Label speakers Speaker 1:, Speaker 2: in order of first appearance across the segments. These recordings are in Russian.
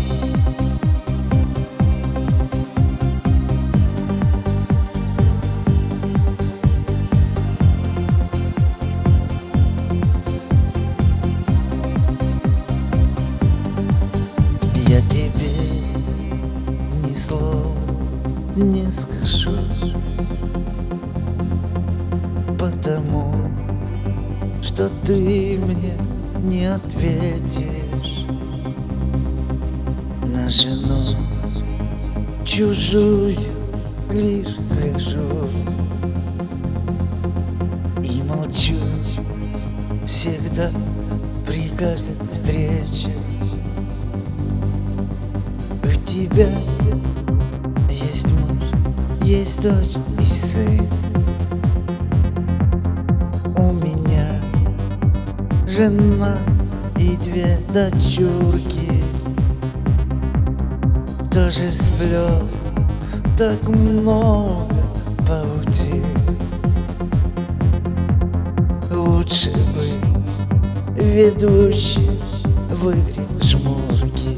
Speaker 1: Я тебе ни слова не скажу, потому что ты мне не ответишь. На жену чужую лишь гляжу и молчу всегда при каждой встрече. У тебя есть муж, есть дочь и сын. У меня жена и две дочурки. Тоже сплел так много паутин. Лучше быть ведущим в игре в жмурки.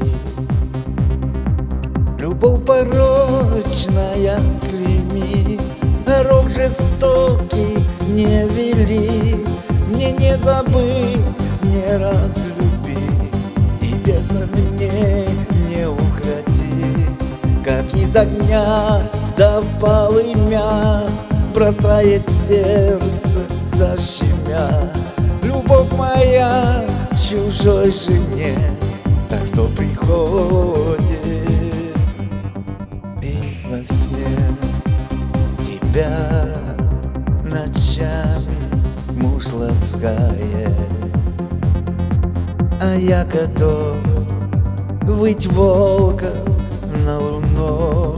Speaker 1: Любовь порочная клейми, рок жестокий не вели. Мне не забыть, не разлюби и без сомнений не укроти. Как из огня до полымя бросает сердце защемя. Любовь моя чужой жене, так что приходит и во сне тебя ночами муж ласкает, а я готов выть волка на луну.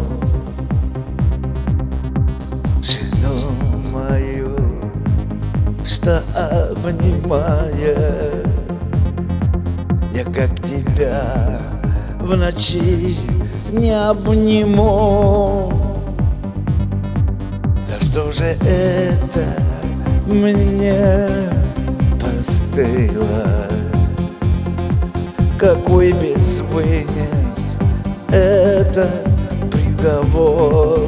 Speaker 1: Жену мою, что обнимает, я как тебя в ночи не обниму. За что же это мне постылось? Какой безвынес это приговор?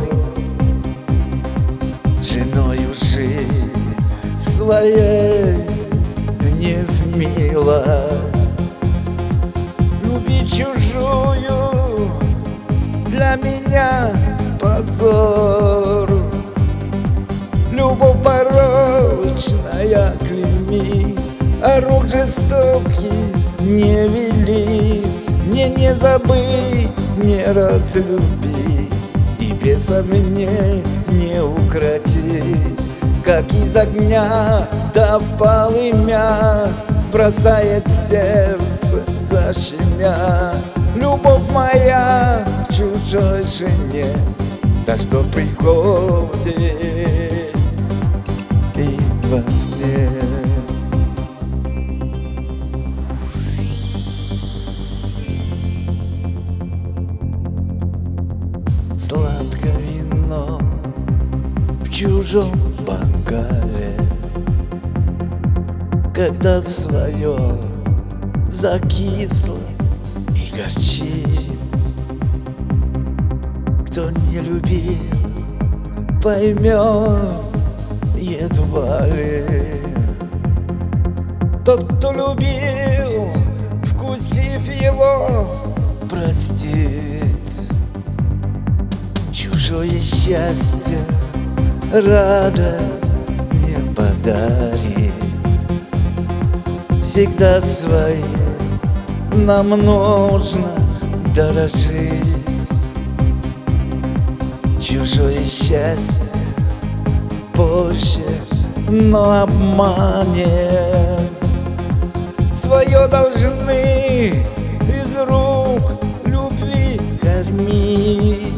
Speaker 1: Женою жизнь своей не в милость. Любить чужую для меня позор. Любовь порочная клейми, а рук жестокий не вели. Мне не забыть, не разлюби и без сомнений не укроти. Как из огня до полымя бросает сердце защемя. Любовь моя чужой жене, так что приходит и во сне. Сладко вино в чужом бокале, когда свое закисло и горчит. Кто не любил, поймет едва ли. Тот, кто любил, вкусив его, простит. Чужое счастье радость не подарит. Всегда свои нам нужно дорожить. Чужое счастье позже, но обманет. Свое должны из рук любви кормить.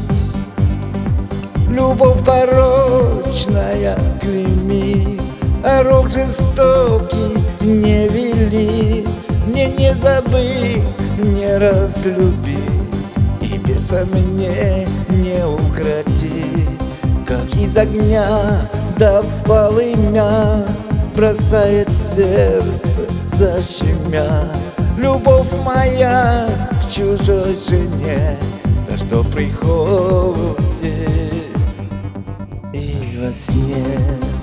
Speaker 1: Любовь порочная клейми, а рук жестокий не вели. Мне не забыть, не разлюби и без сомнений не укроти. Как из огня до полымя бросает сердце защемя. Любовь моя чужой жене, то, что приходит и во сне.